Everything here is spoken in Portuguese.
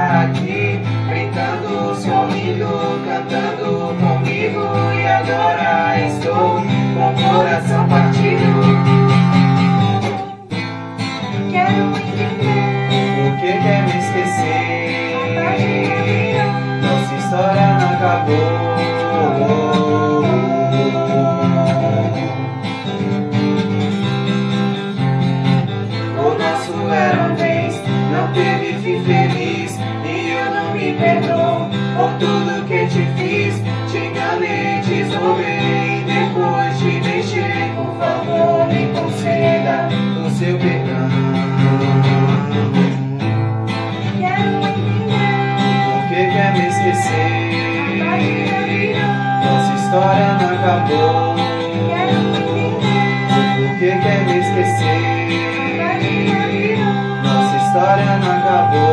tá aqui, brincando, sorrindo, cantando comigo. E agora estou com o coração partido. Quero entender Por que quer me esquecer? Nossa história não acabou. O nosso era uma vez, não teve fim feliz. E eu não me perdoo por tudo que te fiz. Te enganei, te zoei, depois te deixei. Por favor, me conceda o seu perdão. Quero entender Por que quer me esquecer? Nossa história não acabou. Quero entender Por que quer me esquecer? Nossa história não acabou.